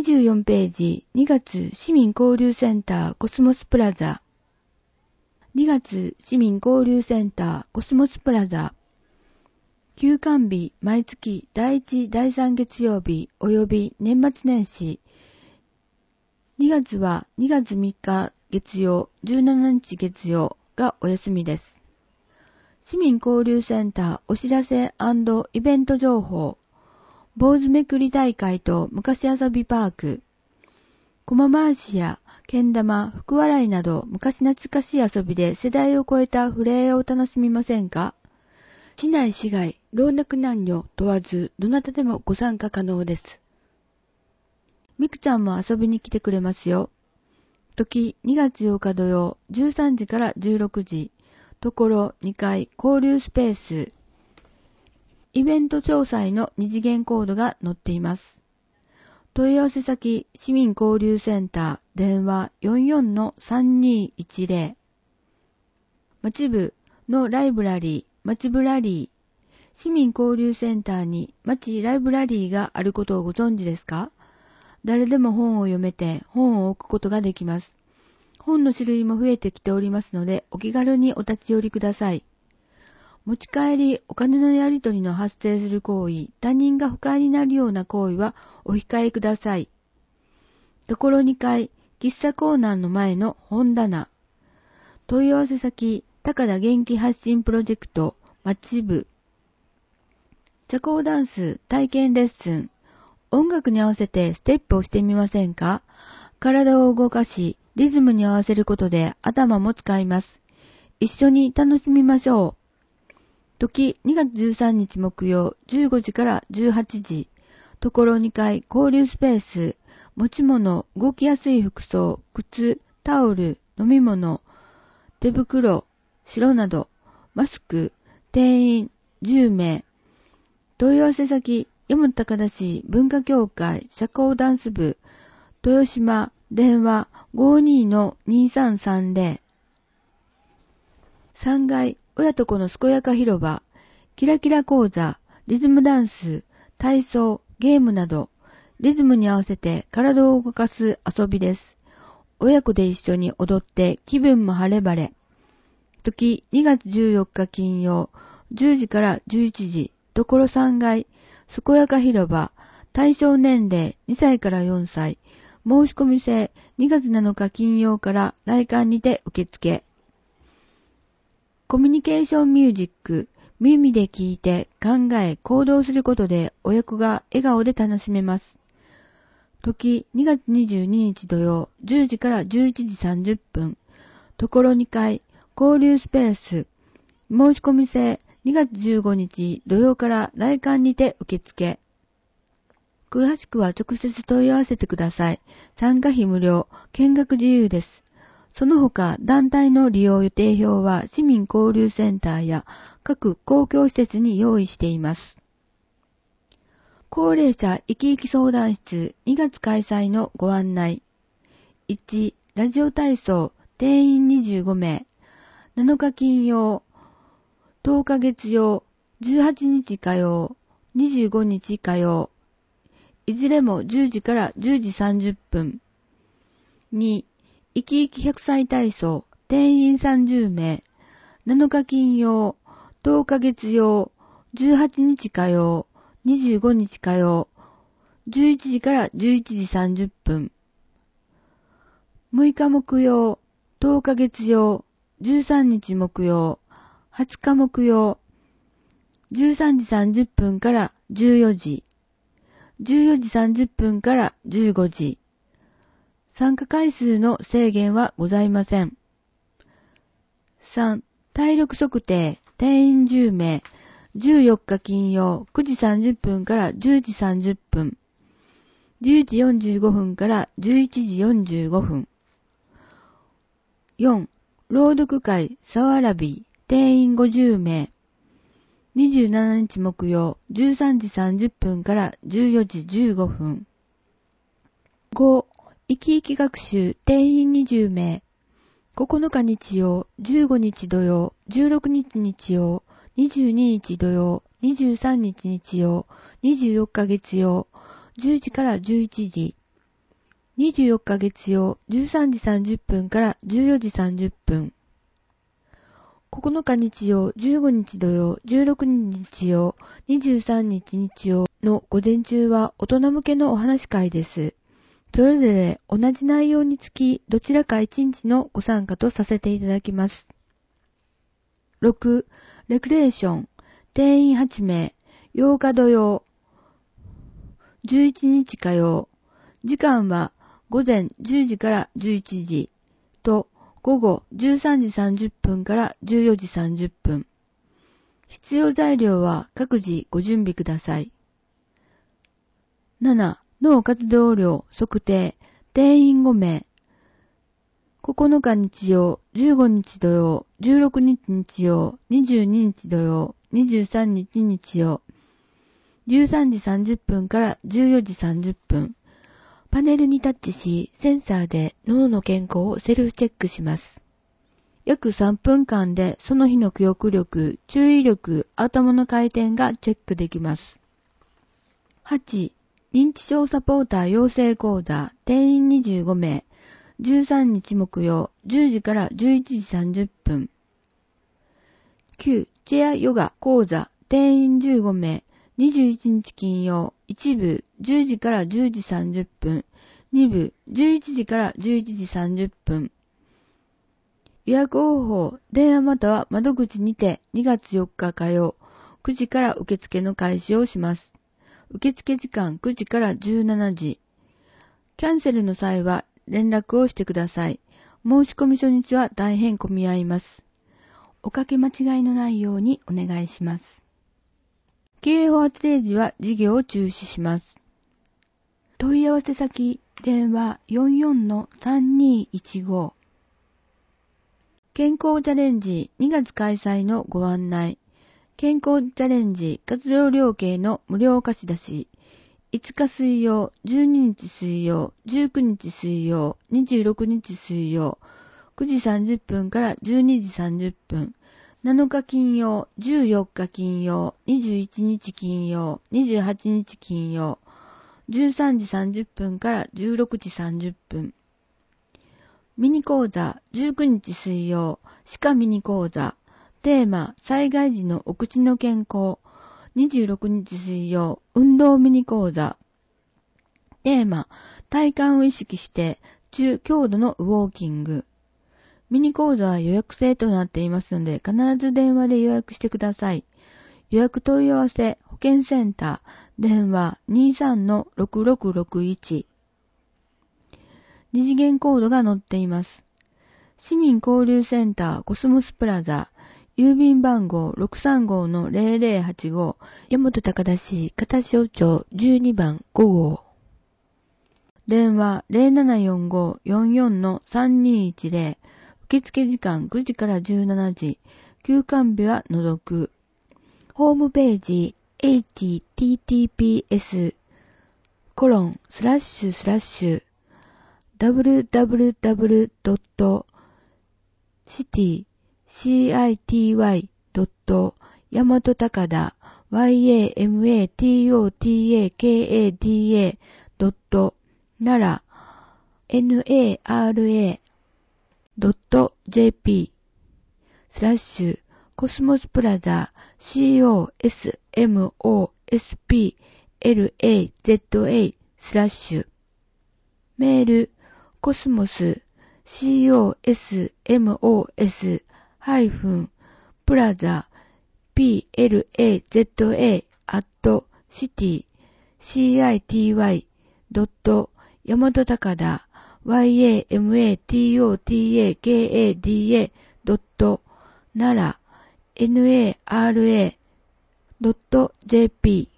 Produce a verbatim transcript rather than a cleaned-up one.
じゅうよんページ、にがつ市民交流センターコスモスプラザ。にがつ市民交流センターコスモスプラザ。休館日毎月だいいち、だいさん月曜日及び年末年始。にがつはにがつみっか月曜、じゅうしちにち月曜がお休みです。市民交流センターお知らせ&イベント情報。坊主めくり大会と昔遊びパーク。駒回しやけん玉、福笑いなど昔懐かしい遊びで世代を超えた触れ合いを楽しみませんか？市内市外、老若男女問わずどなたでもご参加可能です。みくちゃんも遊びに来てくれますよ。時にがつようか土曜じゅうさんじからじゅうろくじ。ところにかい交流スペース。イベント詳細の二次元コードが載っています。問い合わせ先、市民交流センター、電話 よんよんのさんにいちゼロ。町部のライブラリー、町ブラリー。市民交流センターに町ライブラリーがあることをご存知ですか？誰でも本を読めて本を置くことができます。本の種類も増えてきておりますので、お気軽にお立ち寄りください。持ち帰り、お金のやり取りの発生する行為、他人が不快になるような行為はお控えください。ところにかい、喫茶コーナーの前の本棚。問い合わせ先、高田元気発信プロジェクト、町部。社交ダンス体験レッスン。音楽に合わせてステップをしてみませんか？体を動かし、リズムに合わせることで頭も使います。一緒に楽しみましょう。時にがつじゅうさんにち木曜じゅうごじからじゅうはちじ。ところにかい交流スペース。持ち物、動きやすい服装、靴、タオル、飲み物、手袋、白など、マスク、定員じゅうめい。問い合わせ先、山高田市文化協会社交ダンス部、豊島、電話 ごにーのにさんさんゼロ。さんがい、親と子の健やか広場、キラキラ講座、リズムダンス、体操、ゲームなど、リズムに合わせて体を動かす遊びです。親子で一緒に踊って気分も晴れ晴れ。時にがつじゅうよっか金曜、じゅうじからじゅういちじ、ところさんがい、健やか広場、対象年齢にさいからよんさい、申し込み制にがつなのか金曜から来館にて受付。コミュニケーションミュージック、耳で聞いて考え行動することで親子が笑顔で楽しめます。時にがつにじゅうににち土曜じゅうじからじゅういちじさんじゅっぷん。ところにかい交流スペース。申し込み制にがつじゅうごにち土曜から来館にて受付。詳しくは直接問い合わせてください。参加費無料、見学自由です。その他、団体の利用予定表は市民交流センターや各公共施設に用意しています。高齢者生き生き相談室にがつ開催のご案内。いち、ラジオ体操、定員にじゅうごめい。なのか金曜、とおか月曜、じゅうはちにち火曜、にじゅうごにち火曜。いずれもじゅうじからじゅうじさんじゅっぷん。に、生き生きひゃくさい体操、定員さんじゅうめい。なのか金曜、とおか月曜、じゅうはちにち火曜、にじゅうごにち火曜。じゅういちじからじゅういちじさんじゅっぷん。むいか木曜、とおか月曜、じゅうさんにち木曜、はつか木曜。じゅうさんじさんじゅっぷんからじゅうよじ。じゅうよじさんじゅっぷんからじゅうごじ。参加回数の制限はございません。さん、体力測定、定員じゅうめい。じゅうよっか金曜くじさんじゅっぷんからじゅうじさんじゅっぷん。じゅうじよんじゅうごふんからじゅういちじよんじゅうごふん。よん、朗読会、さわらび、定員ごじゅうめい。にじゅうしちにち木曜じゅうさんじさんじゅっぷんからじゅうよじじゅうごふん。ご、生き生き学習定員にじゅうめい。ここのか日曜、じゅうごにち土曜、じゅうろくにち日曜、にじゅうににち土曜、にじゅうさんにち日曜、にじゅうよっか月曜、じゅうじからじゅういちじ。 にじゅうよっか月曜じゅうさんじさんじゅっぷんからじゅうよじさんじゅっぷん。ここのか日曜、じゅうごにち土曜、じゅうろくにち日曜、にじゅうさんにち日曜の午前中は大人向けのお話し会です。それぞれ同じ内容につきどちらかいちにちのご参加とさせていただきます。ろく. レクレーション、定員はちめい、ようか土曜、じゅういちにち火曜、時間は午前じゅうじからじゅういちじと午後じゅうさんじさんじゅっぷんからじゅうよじさんじゅっぷん。必要材料は各自ご準備ください。なな. 脳活動量測定、定員ごめい。ここのか日曜、じゅうごにち土曜、じゅうろくにち日曜、にじゅうににち土曜、にじゅうさんにち日曜、じゅうさんじさんじゅっぷんからじゅうよじさんじゅっぷん。パネルにタッチし、センサーで脳の健康をセルフチェックします。約さんぷんかんでその日の記憶力、注意力、頭の回転がチェックできます。はち. 認知症サポーター養成講座、定員にじゅうごめい。じゅうさんにち木曜、じゅうじからじゅういちじさんじゅっぷん。きゅう. チェアヨガ講座、定員じゅうごめい。にじゅういちにち金曜、いちぶじゅうじからじゅうじさんじゅっぷん、にぶじゅういちじからじゅういちじさんじゅっぷん。予約方法、電話または窓口にてにがつよっか火曜、くじから受付の開始をします。受付時間くじからじゅうしちじ。キャンセルの際は連絡をしてください。申し込み初日は大変混み合います。おかけ間違いのないようにお願いします。警報発令時は事業を中止します。問い合わせ先、電話 よんよんのさんにいちご。健康チャレンジにがつ開催のご案内。健康チャレンジ活動量計の無料貸し出し。いつか水曜、じゅうににち水曜、じゅうくにち水曜、にじゅうろくにち水曜、くじさんじゅっぷんからじゅうにじさんじゅっぷん。なのか金曜、じゅうよっか金曜、にじゅういちにち金曜、にじゅうはちにち金曜、じゅうさんじさんじゅっぷんからじゅうろくじさんじゅっぷん。ミニ講座、じゅうくにち水曜、歯科ミニ講座、テーマ、災害時のお口の健康、にじゅうろくにち水曜、運動ミニ講座、テーマ、体幹を意識して中強度のウォーキング。ミニ講座は予約制となっていますので、必ず電話で予約してください。予約問い合わせ、保健センター、電話 にじゅうさんのろくろくろくいち。二次元コードが載っています。市民交流センターコスモスプラザ、郵便番号 ろくさんごのぜろぜろはちご、大和高田市片庄町じゅうにばんごごう。電話 ゼロななよんご よんよんのさんにいちぜろ。受付時間くじからじゅうしちじ。休館日は除く。ホームページ エイチティーティーピーエス コロンスラッシュスラッシュ ダブリューダブリューダブリュードットシティシーアイティーワイドット大和高田 ワイエーエムエーティーオーティーエーケーエーディーエー ドットナラ エヌエーアールエー ドット ジェーピー スラッシュコスモスプラザ シーオーエスエムオーエスピーエルエーゼットエー スラッシュメールコスモス シーオーエスエムオーエス ハイフンプラザ ピーエルエーゼットエー アットシティ シーアイティーワイ ドット大和高田 ワイエーエムエーティーオーティーエーケーエーディーエー ドットナラ エヌエーアールエー ドット ジェーピー